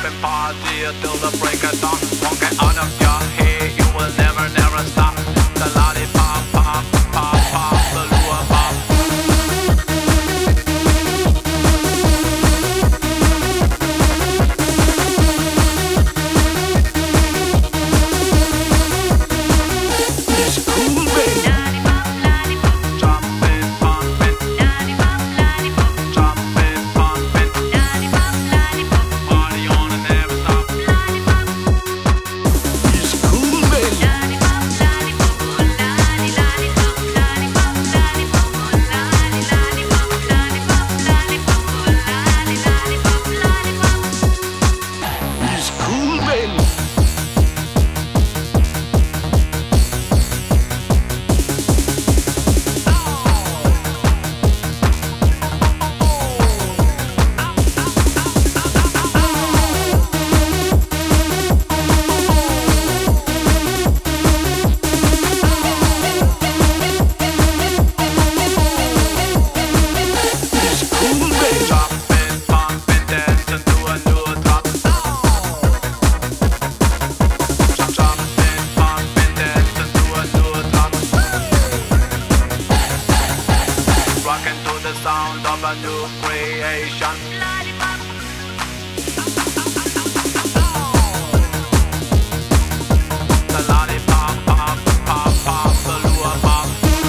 jumping party till the break of dawn. Won't get out of your head, you will never, never stop. The lollipop, pop, pop, pop, the lure pop. It's cool, baby. Jumping, pumping, jumping, pumping, party on and never stop. It's cool, baby. It's cool, baby. It's cool, baby. Jumping, pumping, dancing to a new drop. Jumping, pumping, dancing to a new drop. Rocking to the sound of a new creation. The lollipop, pop, pop, pop, the lure pop.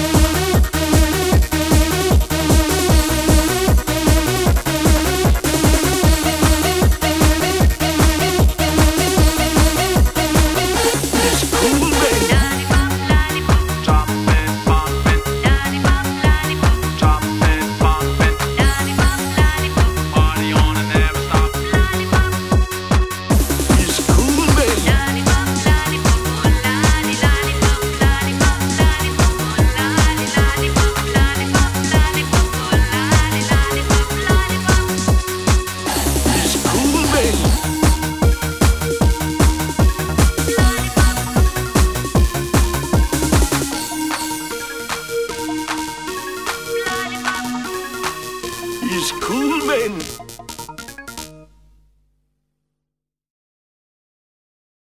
It's cool, baby. Jumping, pumping, jumping, pumping, party on and never stop. It's cool, baby. It's cool, baby. It's cool, baby.